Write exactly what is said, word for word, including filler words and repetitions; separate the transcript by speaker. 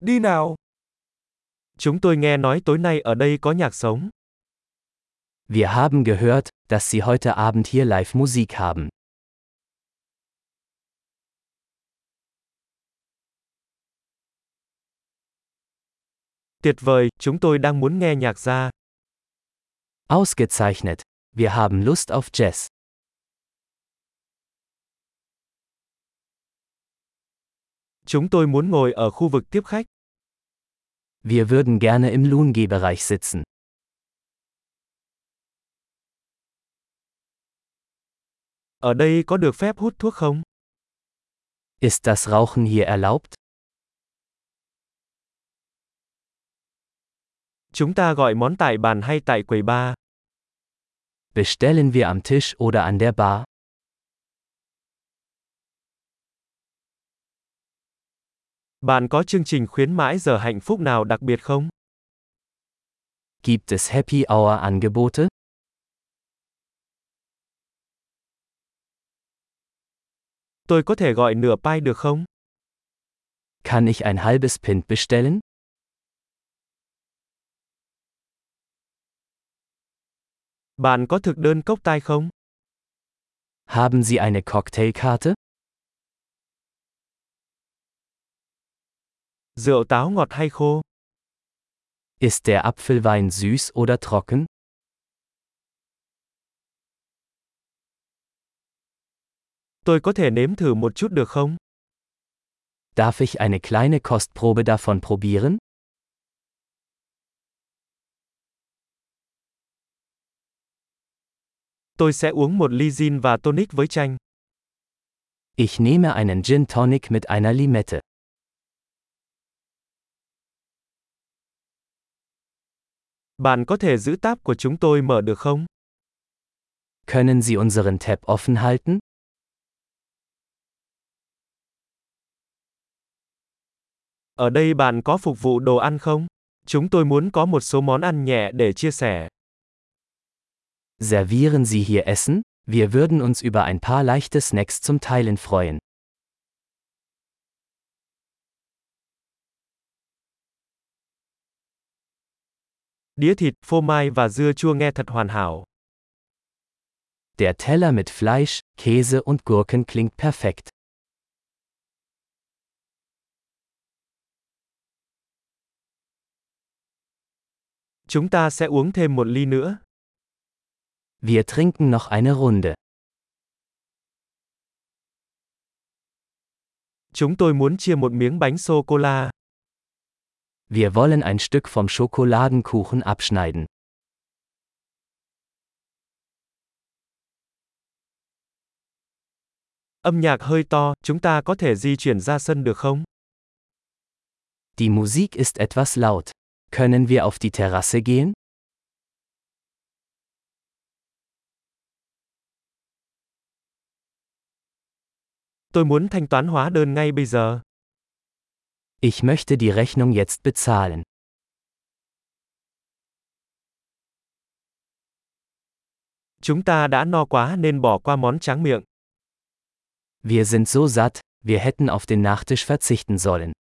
Speaker 1: Đi nào.
Speaker 2: Chúng tôi nghe nói tối nay ở đây có nhạc sống.
Speaker 3: Wir haben gehört, dass Sie heute Abend hier live Musik haben.
Speaker 2: Tuyệt vời, chúng tôi đang muốn nghe nhạc jazz.
Speaker 3: Ausgezeichnet. Wir haben Lust auf Jazz.
Speaker 2: Chúng tôi muốn ngồi ở khu vực tiếp khách.
Speaker 3: Wir würden gerne im Lounge-Bereich sitzen.
Speaker 2: Ở đây có được phép hút thuốc không?
Speaker 3: Ist das Rauchen hier erlaubt?
Speaker 2: Chúng ta gọi món tại bàn hay tại quầy bar?
Speaker 3: Bestellen wir am Tisch oder an der Bar?
Speaker 2: Bạn có chương trình khuyến mãi giờ hạnh phúc nào đặc biệt không?
Speaker 3: Gibt es Happy Hour Angebote?
Speaker 2: Tôi có thể gọi nửa pie được không?
Speaker 3: Kann ich ein halbes Pint bestellen?
Speaker 2: Bạn có thực đơn cốc tai không?
Speaker 3: Haben Sie eine Cocktailkarte?
Speaker 2: Rượu táo ngọt hay khô?
Speaker 3: Ist der Apfelwein süß oder trocken?
Speaker 2: Tôi có thể nếm thử một chút được không?
Speaker 3: Darf ich eine kleine Kostprobe davon probieren?
Speaker 2: Tôi sẽ uống một ly gin và tonic với chanh.
Speaker 3: Ich nehme einen Gin Tonic mit einer Limette.
Speaker 2: Bạn có thể giữ táp của chúng tôi mở được không?
Speaker 3: Können Sie unseren Tab offen halten?
Speaker 2: Ở đây bạn có phục vụ đồ ăn không? Chúng tôi muốn có một số món ăn nhẹ để chia sẻ.
Speaker 3: Servieren Sie hier Essen? Wir würden uns über ein paar leichte Snacks zum Teilen freuen.
Speaker 2: Đĩa thịt, phô mai và dưa chua nghe thật hoàn hảo.
Speaker 3: Der Teller mit Fleisch, Käse und Gurken klingt perfekt.
Speaker 2: Chúng ta sẽ uống thêm một ly nữa.
Speaker 3: Wir trinken noch eine Runde.
Speaker 2: Chúng tôi muốn chia một miếng bánh sô-cô-la.
Speaker 3: Wir wollen ein Stück vom Schokoladenkuchen abschneiden.
Speaker 2: Âm nhạc hơi to, chúng ta có thể di chuyển ra sân được không?
Speaker 3: Die Musik ist etwas laut. Können wir auf die Terrasse gehen?
Speaker 2: Tôi muốn thanh toán hóa đơn ngay bây giờ.
Speaker 3: Ich möchte die Rechnung jetzt bezahlen.
Speaker 2: Chúng ta đã no quá nên bỏ qua món tráng miệng.
Speaker 3: Wir sind so satt, wir hätten auf den Nachtisch verzichten sollen.